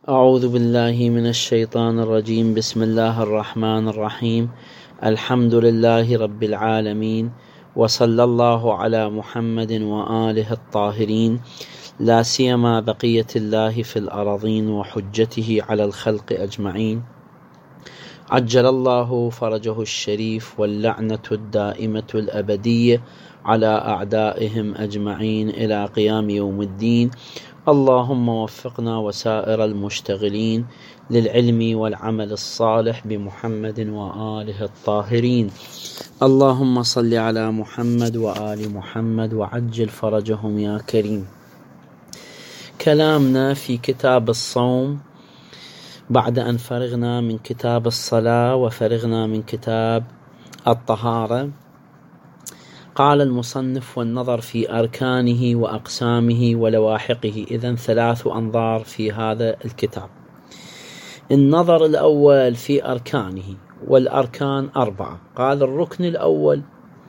أعوذ بالله من الشيطان الرجيم. بسم الله الرحمن الرحيم. الحمد لله رب العالمين، وصلى الله على محمد وآله الطاهرين، لا سيما بقية الله في الأراضين وحجته على الخلق أجمعين. عجل الله فرجه الشريف، واللعنة الدائمة الأبدية على أعدائهم أجمعين إلى قيام يوم الدين. اللهم وفقنا وسائر المشتغلين للعلم والعمل الصالح بمحمد وآله الطاهرين. اللهم صل على محمد وآل محمد وعجل فرجهم يا كريم. كلامنا في كتاب الصوم بعد أن فرغنا من كتاب الصلاة وفرغنا من كتاب الطهارة. قال المصنف: والنظر في أركانه وأقسامه ولواحقه. إذن 3 أنظار في هذا الكتاب. النظر الأول في أركانه، والأركان 4. قال: الركن الأول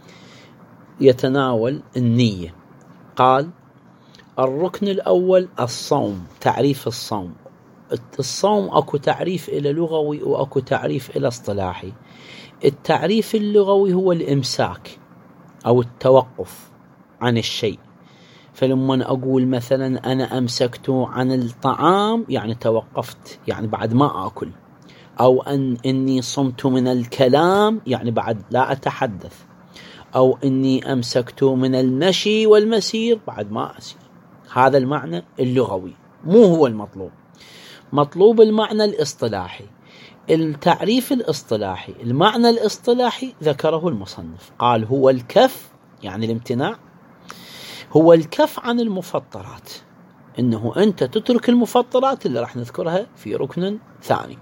يتناول النية. قال: الركن الأول الصوم. تعريف الصوم. الصوم أكو تعريف إلى لغوي وأكو تعريف إلى اصطلاحي. التعريف اللغوي هو الإمساك أو التوقف عن الشيء. فلما أقول مثلا أنا أمسكت عن الطعام يعني توقفت، يعني بعد ما أكل. أو إني صمت من الكلام يعني بعد لا أتحدث. أو إني أمسكت من المشي والمسير بعد ما أسير. هذا المعنى اللغوي، مو هو المطلوب. مطلوب المعنى الاصطلاحي. التعريف الاصطلاحي، المعنى الاصطلاحي ذكره المصنف. قال: هو الكف، يعني الامتناع، هو الكف عن المفطرات. إنه أنت تترك المفطرات اللي راح نذكرها في ركن ثاني.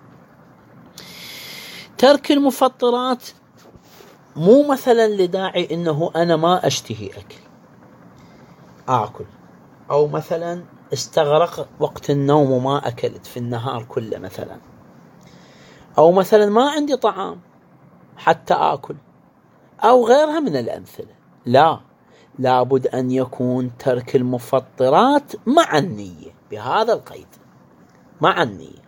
ترك المفطرات مو مثلا لداعي إنه أنا ما أشتهي آكل، أو مثلا استغرق وقت النوم وما أكلت في النهار كله مثلا، أو مثلا ما عندي طعام حتى آكل، أو غيرها من الأمثلة. لا، لابد أن يكون ترك المفطرات مع النية، بهذا القيد، مع النية.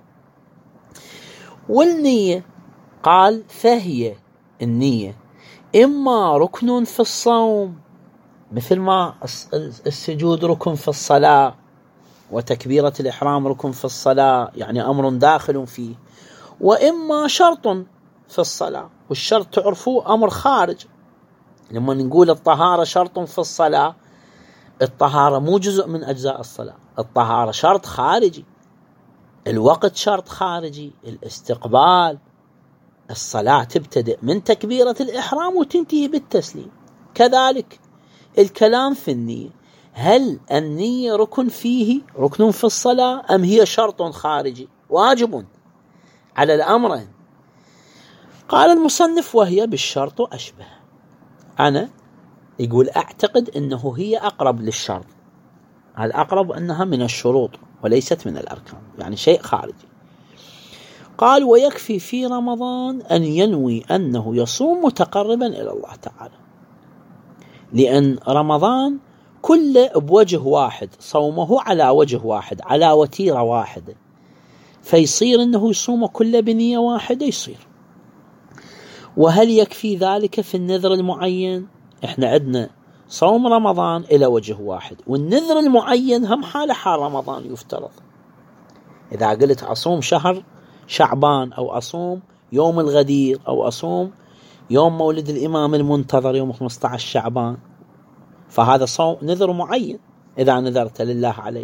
والنية قال: فهي النية إما ركن في الصوم، مثل ما السجود ركن في الصلاة، وتكبيرة الإحرام ركن في الصلاة، يعني أمر داخل فيه. وإما شرط في الصلاة، والشرط تعرفوه أمر خارج. لما نقول الطهارة شرط في الصلاة، الطهارة مو جزء من أجزاء الصلاة، الطهارة شرط خارجي. الوقت شرط خارجي، الاستقبال. الصلاة تبتدئ من تكبيرة الإحرام وتنتهي بالتسليم. كذلك الكلام في النية، هل النية ركن في الصلاة، أم هي شرط خارجي واجب على الأمرين؟ قال المصنف: وهي بالشرط أشبه. أنا يقول أعتقد أنه هي أقرب للشرط. الأقرب أنها من الشروط وليست من الأركان، يعني شيء خارجي. قال: ويكفي في رمضان أن ينوي أنه يصوم متقربا إلى الله تعالى، لأن رمضان كله بوجه واحد، صومه على وجه واحد، على وتيرة واحدة، فيصير أنه يصوم كله بنية واحدة يصير. وهل يكفي ذلك في النذر المعين؟ إحنا عندنا صوم رمضان إلى وجه واحد، والنذر المعين هم حال رمضان يفترض. إذا قلت أصوم شهر شعبان، أو أصوم يوم الغدير، أو أصوم يوم مولد الإمام المنتظر يوم 15 شعبان، فهذا صوم نذر معين إذا نذرت لله عليه.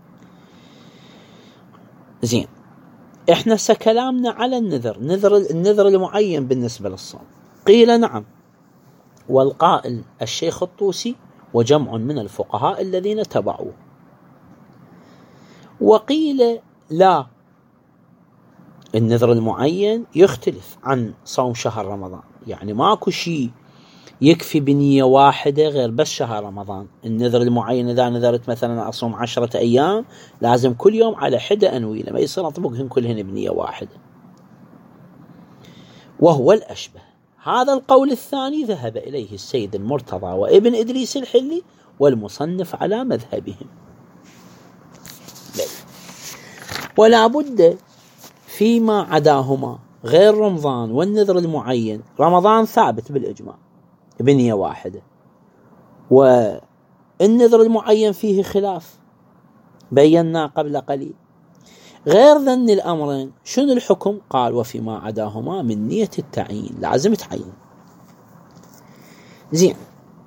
زين، إحنا سكلامنا على النذر المعين بالنسبة للصوم. قيل: نعم. والقائل الشيخ الطوسي وجمع من الفقهاء الذين تبعوه. وقيل: لا، النذر المعين يختلف عن صوم شهر رمضان، يعني ماكو شيء يكفي بنية واحدة غير بس شهر رمضان. النذر المعين إذا نذرت مثلا أصوم 10 أيام، لازم كل يوم على حدة أنوي، لما يصير أطبقهن كلهن بنية واحدة، وهو الأشبه. هذا القول الثاني ذهب إليه السيد المرتضى وابن إدريس الحلي والمصنف على مذهبهم. ولا بد فيما عداهما غير رمضان والنذر المعين. رمضان ثابت بالإجماع بنية واحدة، والنذر المعين فيه خلاف بينا قبل قليل. غير ذن الأمرين شنو الحكم؟ قال وفيما عداهما من نية التعيين، لازم تعين. زين،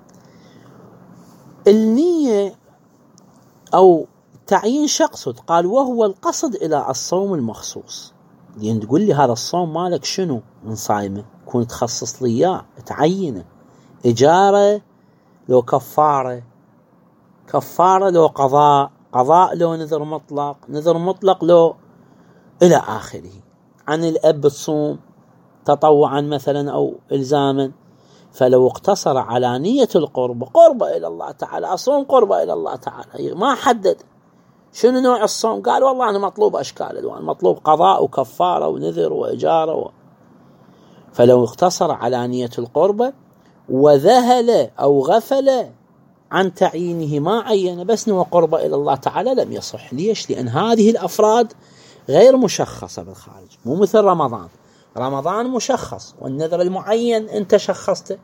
النية أو تعيين شخص، قال وهو القصد إلى الصوم المخصوص. لأن تقول لي هذا الصوم مالك شنو من صايمه، كون تخصص لي إياه تعينه، إجارة لو كفارة، كفارة لو قضاء، قضاء لو نذر مطلق، نذر مطلق لو إلى آخره. عن الأب تصوم تطوعا مثلا أو إلزاما، فلو اقتصر على نية القرب، قربة إلى الله تعالى، أصوم قربة إلى الله تعالى، ما حدد شنو نوع الصوم، قال والله أنا مطلوب أشكال الوان، مطلوب قضاء وكفارة ونذر وإجارة فلو اقتصر على نية القربة وذهل أو غفل عن تعيينه، ما عين بس نوع قربة إلى الله تعالى، لم يصح. ليش؟ لأن هذه الأفراد غير مشخصة بالخارج، مو مثل رمضان. رمضان مشخص، والنذر المعين أنت شخصته،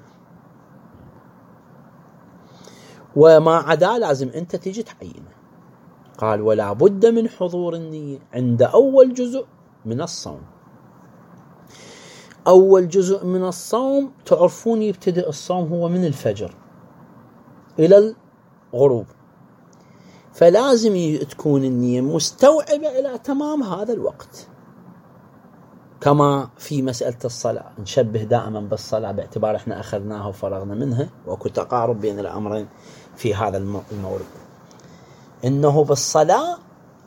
وما عدا لازم أنت تيجي تعينه. قال ولا بد من حضور النية عند أول جزء من الصوم. أول جزء من الصوم تعرفون يبتدئ الصوم هو من الفجر إلى الغروب، فلازم تكون النية مستوعبة إلى تمام هذا الوقت. كما في مسألة الصلاة، نشبه دائما بالصلاة باعتبار احنا أخذناها وفرغنا منها، وكو تقارب بين الأمرين في هذا المورد. إنه بالصلاة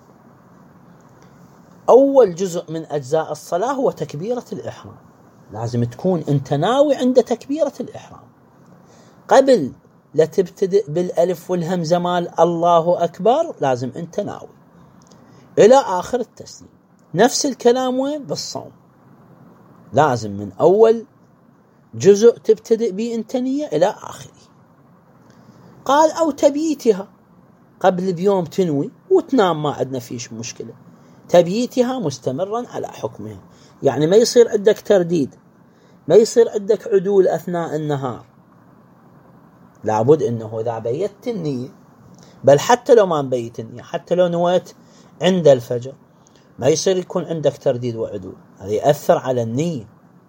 أول جزء من أجزاء الصلاة هو تكبيرة الإحرام. لازم تكون أنت ناوي عند تكبيرة الإحرام، قبل لا تبتدئ بالألف والهمزة مال الله أكبر، لازم أنت ناوي إلى آخر التسليم. نفس الكلام وين؟ بالصوم، لازم من أول جزء تبتدئ به أنت نية إلى آخره. قال أو تبييتها، قبل بيوم تنوي وتنام، ما عندنا فيش مشكلة، تبييتها مستمرا على حكمها. يعني ما يصير عندك ترديد، ما يصير عندك عدول أثناء النهار، لابد أنه إذا بيت النية، بل حتى لو ما بيت النية، حتى لو نويت عند الفجر، ما يصير يكون عندك ترديد وعدول، هذا يأثر على النية.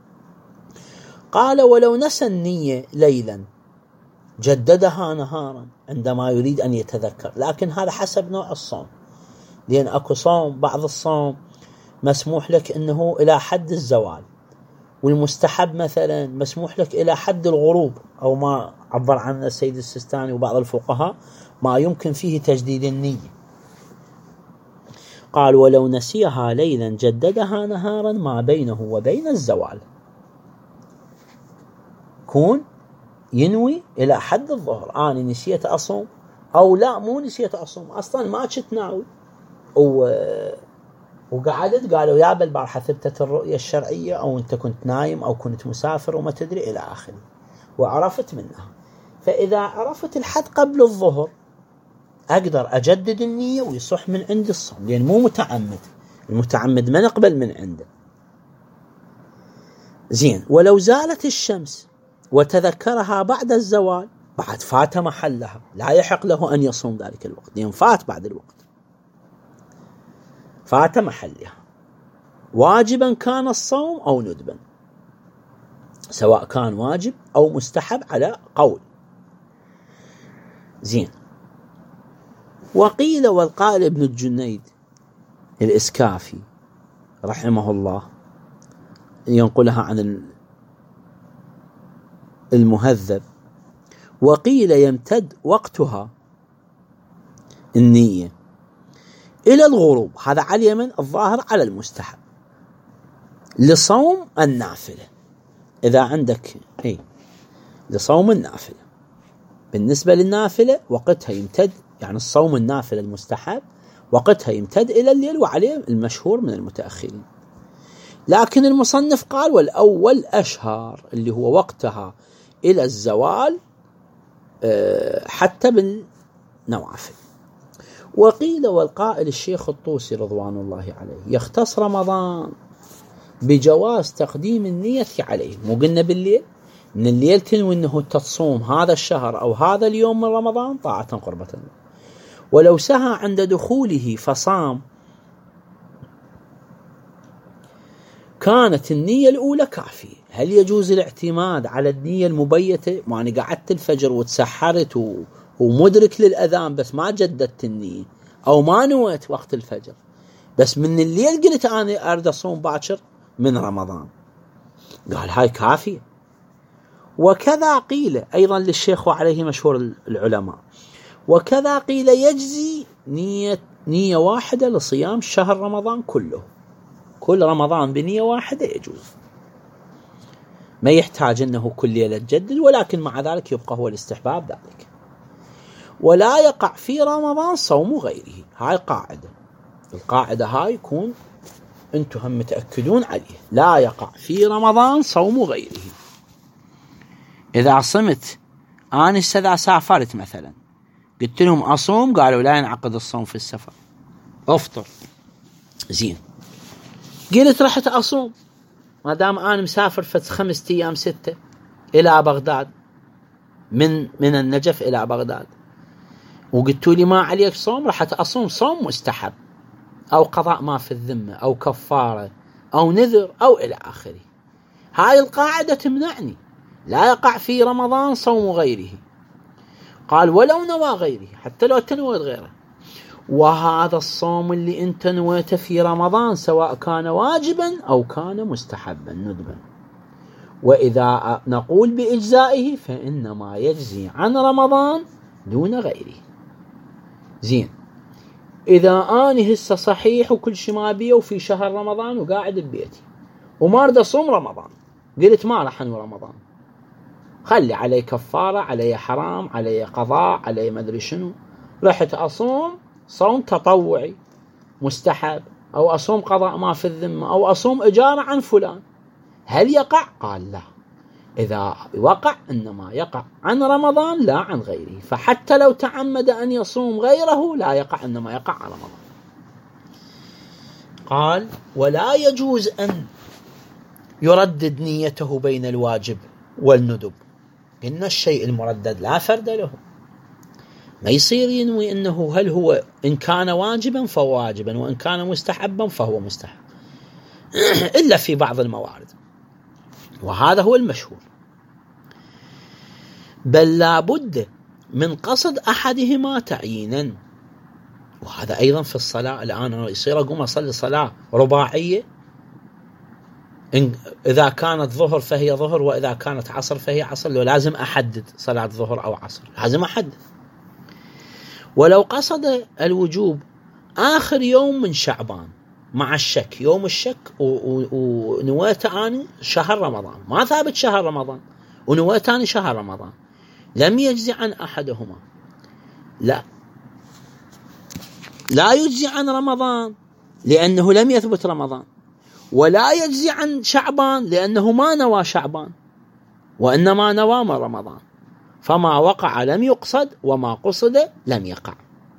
قال ولو نسى النية ليلا جددها نهارا عندما يريد أن يتذكر، لكن هذا حسب نوع الصوم. لأن أكو صوم، بعض الصوم مسموح لك أنه إلى حد الزوال، والمستحب مثلا مسموح لك إلى حد الغروب، أو ما عبر عنه السيد السيستاني وبعض الفقهاء ما يمكن فيه تجديد النية. قال ولو نسيها ليلا جددها نهارا ما بينه وبين الزوال. كون ينوي إلى حد الظهر، أنا نسيت أصوم، أو لا مو نسيت أصوم، أصلا ما كنت ناوي وقعدت، قالوا يا بالبارحة ثبتت الرؤية الشرعية، أو أنت كنت نايم أو كنت مسافر وما تدري إلى آخره، وعرفت منها. فإذا عرفت الحد قبل الظهر أقدر أجدد النية ويصح من عند الصوم، لأن مو متعمد، المتعمد ما نقبل من عنده. زين، ولو زالت الشمس وتذكرها بعد الزوال، بعد فات محلها، لا يحق له أن يصوم ذلك الوقت، لأن فات بعد الوقت، فات محلها، واجبا كان الصوم أو ندبا، سواء كان واجب أو مستحب على قول. زين، وقيل والقال ابن الجنيد الإسكافي رحمه الله ينقلها عن المهذب، وقيل يمتد وقتها النية إلى الغروب، هذا على اليمن، الظاهر على المستحب، لصوم النافلة. إذا عندك لصوم النافلة، بالنسبة للنافلة وقتها يمتد، يعني الصوم النافلة المستحب وقتها يمتد إلى الليل، وعليه المشهور من المتأخرين. لكن المصنف قال والأول أشهر، اللي هو وقتها إلى الزوال حتى بالنوافل. وقيل والقائل الشيخ الطوسي رضوان الله عليه يختص رمضان بجواز تقديم النية عليه. مو قلنا بالليل من الليل تنوي أنه تصوم هذا الشهر أو هذا اليوم من رمضان طاعة قربة الله. ولو سهى عند دخوله فصام كانت النية الأولى كافية. هل يجوز الاعتماد على النية المبيتة؟ يعني قعدت الفجر وتسحرت ومدرك للأذان بس ما جددت النية، أو ما نويت وقت الفجر بس من الليل قلت أنا أريد أصوم باكر من رمضان، قال هاي كافية. وكذا قيل أيضا للشيخ وعليه مشهور العلماء، وكذا قيل يجزي نية واحدة لصيام شهر رمضان كله، كل رمضان بنية واحدة يجوز، ما يحتاج أنه كل ليلة تجدد، ولكن مع ذلك يبقى هو الاستحباب ذلك. ولا يقع في رمضان صوم غيره. هاي قاعدة، القاعدة هاي يكون أنتم هم متأكدون عليه، لا يقع في رمضان صوم غيره. إذا صمت أنا إذا سافرت مثلا قلت لهم أصوم، قالوا لا ينعقد الصوم في السفر، أفطر. زين، قلت رحت أصوم ما دام أنا مسافر 5 أيام 6 إلى بغداد، من النجف إلى بغداد، وقلتوا لي ما عليك صوم، رحت أصوم صوم مستحب أو قضاء ما في الذمة أو كفارة أو نذر أو إلى آخره. هاي القاعدة تمنعني، لا يقع في رمضان صوم غيره. قال ولو نوى غيره، حتى لو تنويت غيره. وهذا الصوم اللي انت نويته في رمضان سواء كان واجبا أو كان مستحبا ندبا، وإذا نقول بإجزائه فإنما يجزي عن رمضان دون غيره. زين، إذا أنا هسه صحيح وكل شيء ما بيه وفي شهر رمضان وقاعد ببيتي وما أريد أصوم رمضان، قلت ما راح أنوي رمضان، خلي علي كفارة، علي حرام، علي قضاء، علي مدري شنو، رحت أصوم صوم تطوعي مستحب، أو أصوم قضاء ما في الذمة، أو أصوم إجارة عن فلان، هل يقع؟ قال لا، إذا وقع إنما يقع عن رمضان لا عن غيره، فحتى لو تعمد أن يصوم غيره لا يقع، إنما يقع عن رمضان. قال ولا يجوز أن يردد نيته بين الواجب والندب. قلنا الشيء المردد لا فرد له، ما يصير ينوي أنه هل هو إن كان واجبا فهو واجبا وإن كان مستحبا فهو مستحب إلا في بعض الموارد، وهذا هو المشهور. بل لا بد من قصد أحدهما تعيينا، وهذا أيضا في الصلاة. الآن يصير أقوم أصلي صلاة رباعية، إذا كانت ظهر فهي ظهر، وإذا كانت عصر فهي عصر، لازم أحدد صلاة ظهر أو عصر، لازم أحدد. ولو قصد الوجوب آخر يوم من شعبان مع الشك، يوم الشك ونويت أنا شهر رمضان، ما ثابت شهر رمضان ونويت أنا شهر رمضان، لم يجزي عن أحدهما، لا يجزي عن رمضان لأنه لم يثبت رمضان، ولا يجزي عن شعبان لأنه ما نوى شعبان وإنما نوى من رمضان، فما وقع لم يقصد وما قصد لم يقع.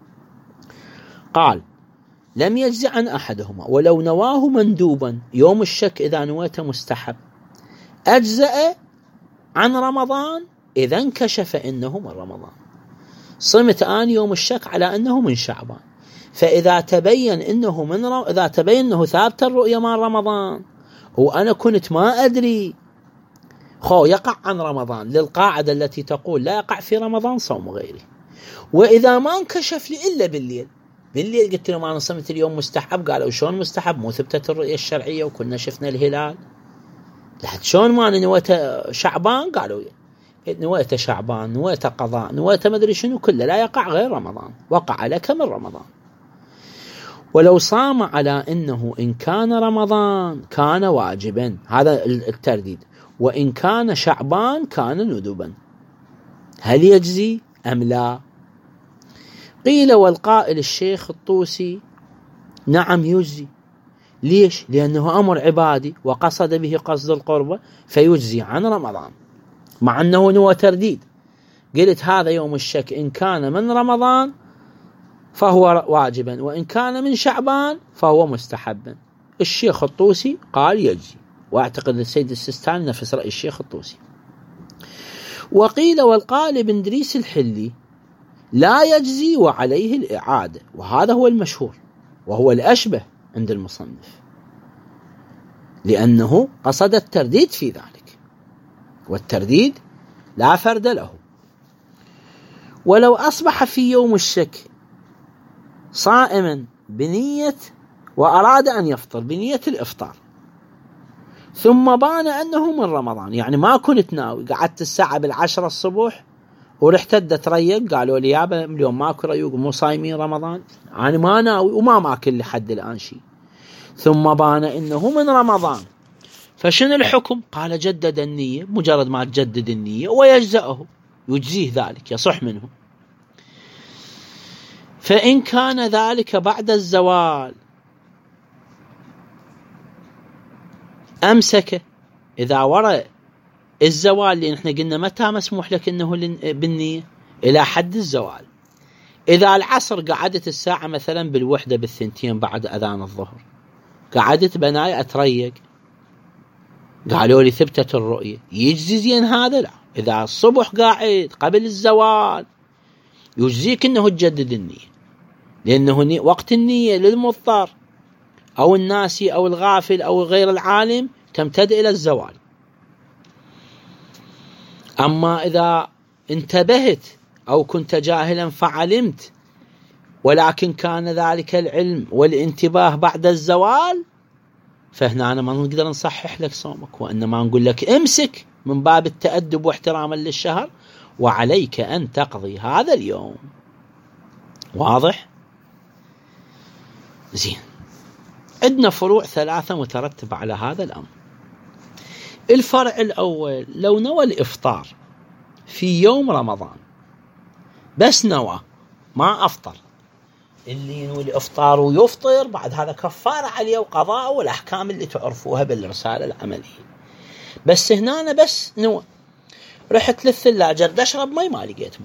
قال لم يجزي عن أحدهما ولو نواه مندوبا، يوم الشك إذا نويت مستحب أجزأ عن رمضان إذا انكشف إنه من رمضان. صمت آن يوم الشك على أنه من شعبان، فإذا تبين إنه إذا تبين إنه ثابت الرؤية من رمضان وأنا كنت ما أدري، يقع عن رمضان، للقاعدة التي تقول لا يقع في رمضان صوم غيره. وإذا ما انكشف لي إلا بالليل قلت لهم أنا صمت اليوم مستحب، قالوا شلون مستحب؟ مو ثبتت الرؤية الشرعية وكنا شفنا الهلال. لحد شلون ما نويت شعبان؟ قالوا نويت شعبان، نويت قضاء، نويت مدري شنو، كله لا يقع غير رمضان، وقع لك من رمضان. ولو صام على إنه إن كان رمضان كان واجبا، هذا الترديد، وإن كان شعبان كان ندبا، هل يجزي أم لا؟ قيل والقائل الشيخ الطوسي نعم يجزي. ليش؟ لأنه أمر عبادي وقصد به قصد القربة فيجزي عن رمضان، مع أنه نوى ترديد. قلت هذا يوم الشك إن كان من رمضان فهو واجبا، وإن كان من شعبان فهو مستحبا. الشيخ الطوسي قال يجزي، وأعتقد السيد السيستاني نفس رأي الشيخ الطوسي. وقيل والقال ابن إدريس الحلي لا يجزي وعليه الإعادة، وهذا هو المشهور وهو الأشبه عند المصنف، لأنه قصد الترديد في ذلك، والترديد لا فرد له. ولو أصبح في يوم الشك صائما بنية وأراد أن يفطر بنية الإفطار، ثم بان أنه من رمضان، يعني ما كنت ناوي، قعدت الساعة 10 الصبح ورحت أتريق، قالوا لي يابا اليوم ماكو ريوق، مو صايمين رمضان، أنا ما ناوي وما ماكل لحد الآن شيء، ثم بان إنه من رمضان، فشن الحكم؟ قال جدد النية، مجرد ما تجدد النية ويجزأه، يجزيه ذلك، يصح منه. فإن كان ذلك بعد الزوال أمسك، إذا وراء الزوال، اللي نحن قلنا متى مسموح لك إنه بالنية؟ إلى حد الزوال. إذا العصر قعدت الساعة مثلا 1 2 بعد أذان الظهر، قعدت بناي أتريق، قالوا لي ثبتت الرؤية، يجزي زين هذا؟ لا. إذا الصبح قاعد قبل الزوال يجزيك إنه تجدد النية، لأنه وقت النية للمضطر أو الناسي أو الغافل أو غير العالم تمتد إلى الزوال. أما إذا انتبهت أو كنت جاهلا فعلمت، ولكن كان ذلك العلم والانتباه بعد الزوال، فهنا أنا ما نقدر نصحح لك صومك، وإنما نقول لك امسك من باب التأدب واحتراما للشهر، وعليك أن تقضي هذا اليوم. واضح؟ زين. عندنا فروع 3 مترتبة على هذا الأمر. الفرع الأول، لو نوى الإفطار في يوم رمضان، بس نوى ما أفطر، اللي ينوي الإفطار ويفطر بعد هذا كفارة عليه وقضاء والأحكام اللي تعرفوها بالرسالة العملية. بس هنا أنا بس نوى، رحت للثلاجة بدي أشرب مي ما لقيت مي،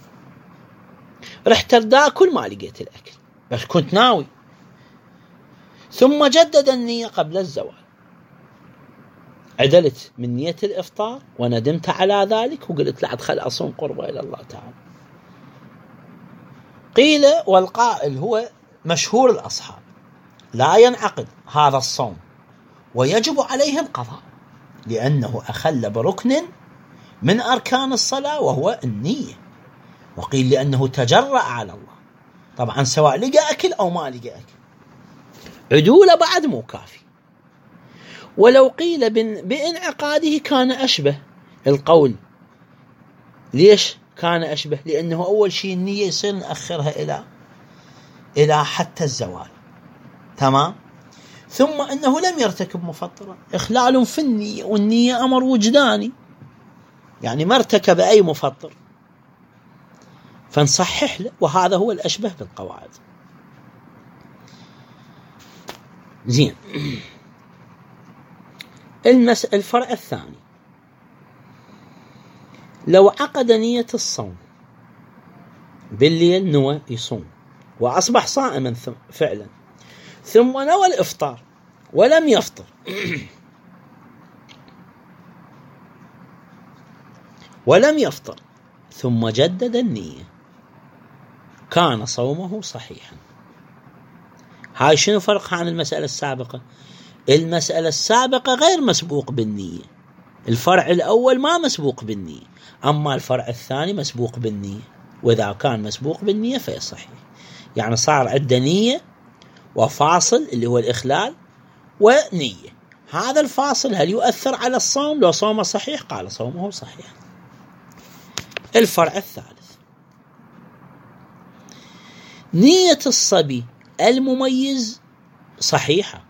رحت أكل ما لقيت الأكل، بس كنت ناوي، ثم جدد النية قبل الزوال، عدلت من نية الإفطار وندمت على ذلك وقلت لا أدخل أصوم قربة إلى الله تعالى. قيل والقائل هو مشهور الأصحاب، لا ينعقد هذا الصوم ويجب عليه القضاء، لأنه أخل بركن من أركان الصلاة وهو النية. وقيل لأنه تجرأ على الله، طبعا سواء لقى أكل أو ما لقى أكل، عدولة بعد مو كافي. ولو قيل بانعقاده كان أشبه القول. ليش كان أشبه؟ لأنه أول شيء النية يصير نأخرها إلى حتى الزوال، تمام. ثم أنه لم يرتكب مفطرا، إخلال في النية، والنية أمر وجداني، يعني ما ارتكب أي مفطر، فنصحح له، وهذا هو الأشبه بالقواعد. زين. الفرع الثاني، لو عقد نية الصوم بالليل، نوى يصوم وأصبح صائما فعلا، ثم نوى الإفطار ولم يفطر ثم جدد النية، كان صومه صحيحا. هاي شنو فرقها عن المسألة السابقة؟ المسألة السابقة غير مسبوق بالنية، الفرع الأول ما مسبوق بالنية، أما الفرع الثاني مسبوق بالنية، وإذا كان مسبوق بالنية فيصحيح. يعني صار عندنا نية وفاصل اللي هو الإخلال ونية، هذا الفاصل هل يؤثر على الصوم؟ لو صومه صحيح قال صومه صحيح. الفرع الثالث، نية الصبي المميز صحيحة.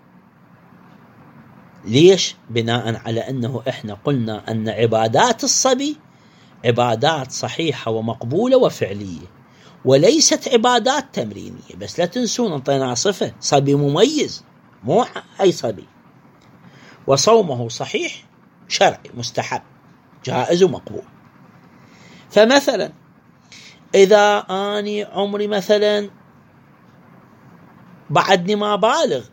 ليش؟ بناء على أنه إحنا قلنا أن عبادات الصبي عبادات صحيحة ومقبولة وفعلية، وليست عبادات تمرينية. بس لا تنسون انطينا صفة صبي مميز، مو أي صبي. وصومه صحيح شرعي مستحب جائز ومقبول. فمثلا إذا أني عمري مثلا بعدني ما بالغ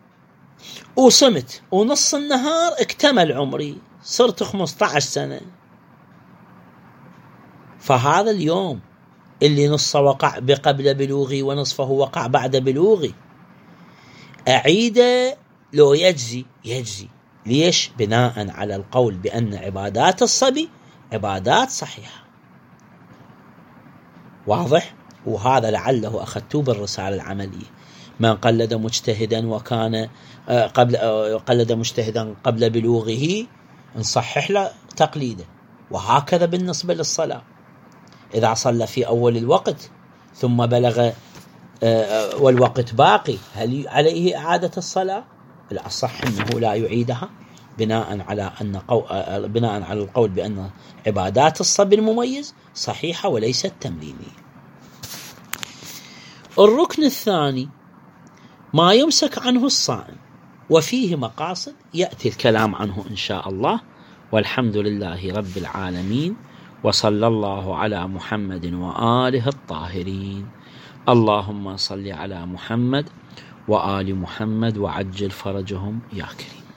وصمت ونص النهار اكتمل عمري، صرت 15 سنة، فهذا اليوم اللي نصه وقع قبل بلوغي ونصفه وقع بعد بلوغي أعيده لو يجزي؟ يجزي. ليش؟ بناء على القول بأن عبادات الصبي عبادات صحيحة. واضح؟ وهذا لعله أخذتوه بالرسالة العملية. من قلد مجتهدا وكان قلد مجتهدا قبل بلوغه نصحح له تقليده. وهكذا بالنسبة للصلاة، إذا صلى في أول الوقت ثم بلغ والوقت باقي، هل عليه إعادة الصلاة؟ الأصح أنه لا يعيدها، بناء على القول بأن عبادات الصبي المميز صحيحة وليست تمرينية. الركن الثاني ما يمسك عنه الصائم، وفيه مقاصد يأتي الكلام عنه إن شاء الله. والحمد لله رب العالمين، وصلى الله على محمد وآله الطاهرين. اللهم صل على محمد وآل محمد وعجل فرجهم يا كريم.